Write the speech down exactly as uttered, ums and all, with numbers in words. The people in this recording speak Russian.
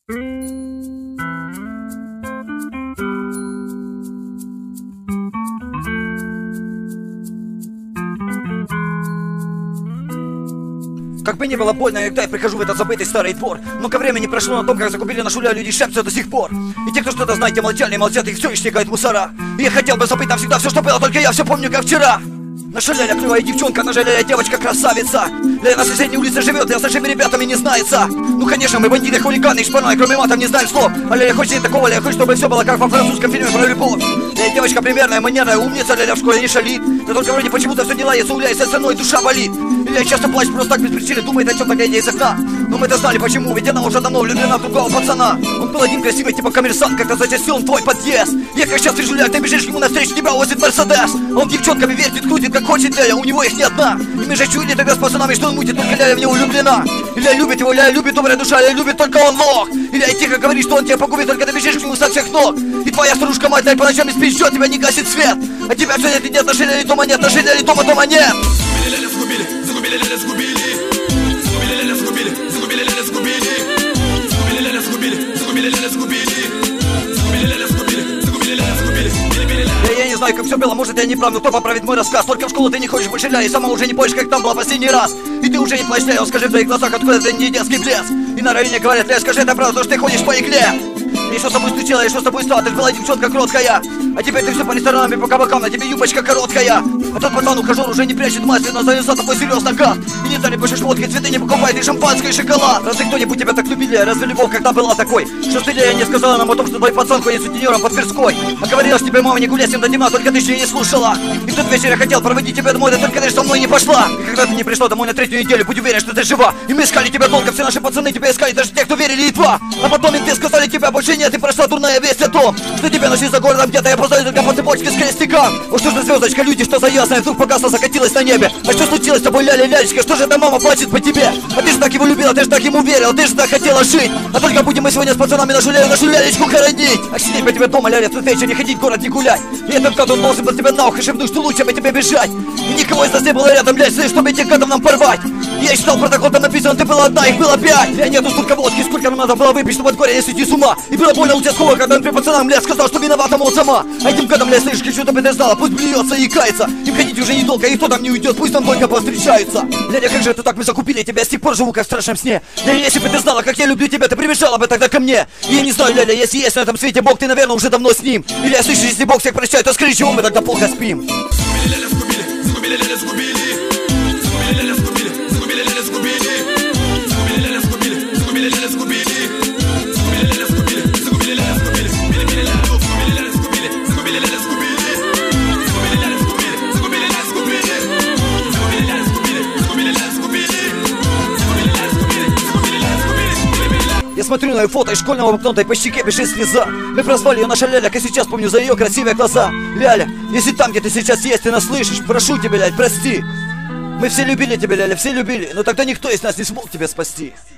Как бы не было больно, иногда я прихожу в этот забытый старый двор. Много времени прошло на том, как закупили нашу ля, люди шепчутся до сих пор. И те, кто что-то знает, те молчали и молчат, их все исчекают мусора. И я хотел бы забыть навсегда все, что было, только я все помню, как вчера. Наша ляля клевая девчонка, наша ляля девочка красавица. Ляля на соседней улице живет, и с нашими ребятами не знается. Ну конечно, мы бандиты, хулиганы и шпана, кроме матов не знаем слов. А ляля хочет не такого, ляля хочет, чтобы все было как во французском фильме про любовь. Ляля девочка примерная, манерная, умница, ляля в школе не шалит. Да только вроде почему-то все дела, если уляется со мной, душа болит. И ляля часто плачет просто так без причины, думает о чем-то, глядя из окна. Но мы-то знали почему, ведь она уже давно влюблена в другого пацана. Он был один красивый, типа коммерсант, как-то зачастил в твой подъезд. Я как сейчас вижу, ляля, ты бежишь к нему навстречу, тебя возит Мерседес. Он девчонками вертит, крутит, как хочет, ляля, у него их не одна. И мы же чули тогда с пацанами, что он мутит, только ляля в него влюблена. И ляля любит его, ляля любит, добрая душа, ляля любит, только он лох. И ляля тихо говорит, что он тебя погубит, только ты бежишь к нему со всех ног. И твоя старушка мать, ляля, по ночам не спит, тебя не гасит свет. А тебя все нет и нет, наши ляля дома нет, наши ляля дома дома нет. Загубили ляля, сгубили, загубили ляля, сгубили. Загубили ляля, сгубили, загубили ляля, сгубили. Загубили ляля, сгубили, загубили ляля, сгубили. Загубили ляля, сгубили, загубили ляля, сгубили. Я, я не знаю, как все было, может я не прав, но кто поправит мой рассказ. Только в школу ты не ходишь больше, ля, и сама уже не помнишь, как там была последний раз. И ты уже не плачь, ля, скажи в твоих глазах, откуда это не детский блеск. И на районе говорят, ля, скажи, это правда, что ты ходишь по игле. И что с тобой случилось, и что с тобой стало, ты ж была девчонка кроткая. А теперь ты все по ресторанам и по кабакам, на тебе юбочка короткая. А тот пацан ухажер уже не прячет маску, но завязал такой серьезно гад. И не дали больше шмотки, цветы не покупает, и шампанское, и шоколад. Разве кто-нибудь тебя так любили, разве любовь когда была такой? Что ты, ля, не сказала нам о том, что твой пацан ходит сутенером по Тверской. А говорила, что тебе мама не гуляй с ним до темна, только ты еще и не слушала. И в тот вечер я хотел проводить тебя домой, да только ты со мной не пошла. И когда ты не пришла домой на третью неделю, будь уверен, что ты жива. И мы искали тебя долго, все наши пацаны тебя искали, даже те, кто верили и два. А потом им сказали, тебя больше нет, и прошла дурная весть о том, что тебя нашли за городом где-то, я познаю только по цепочке с крестиком. О, что за звездочка, люди, что за ясная, вдруг погасла, закатилась на небе. А что случилось с тобой, ляля, лялечка, что же эта мама плачет по тебе? А ты же так его любила, ты же так ему верила, ты же так хотела жить. А только будем мы сегодня с пацанами нашу ляля, нашу лялечку хоронить. А сидеть по тебе дома, ляля, в тот вечер, не ходить в город, не гулять. И этот гад, он должен был тебе на ухо шепнуть, что лучше бы тебе бежать. И никого из нас не было рядом, ляля, чтобы этих гадов нам порвать. Я читал протокол, там написано, ты была одна, их было пять. Я нету столько водки, сколько нам надо было выпить, чтобы от горя не сойти с ума. И было больно участкового, когда он при пацанам, ля, сказал, что виновата, мол, сама. А этим гадом, ля, слышишь, кричу, чтобы ты знала, пусть блюется и кается. Им ходить уже недолго, и кто там не уйдет, пусть там только повстречаются. Ляля, как же это так, мы закупили тебя, с тех пор живу как в страшном сне. Ляля, если бы ты знала, как я люблю тебя, ты прибежала бы тогда ко мне. И я не знаю, ляля, если есть на этом свете Бог, ты, наверное, уже давно с ним. Или я слышу, если Бог всех прощает, то скажи, чего мы тогда плохо спим. Загубили ляля, сгубили, загубили ляля, сгубили. Загубили ляля, сгубили, загубили ляля, сгубили. Загубили ляля, сгубили, загубили ляля, сгубили. Загубили ляля, сгубили, загубили ляля, сгубили. Загубили ляля, сгубили ляля, сгубили. Загубили ляля, сгубили. Загубили ляля, сгубили, загубили ляля, сгубили. Загубили ляля, сгубили, загубили ляля, сгубили. Загубили ляля, сгубили, загубили ляля, сгубили. Я смотрю на ее фото из школьного окна, и по щеке бежит слеза. Мы прозвали ее наша ляля, как сейчас помню за ее красивые глаза. Ляля, если там, где ты сейчас есть, ты нас слышишь, прошу тебя, ляля, прости. Мы все любили тебя, ляля, все любили, но тогда никто из нас не смог тебя спасти.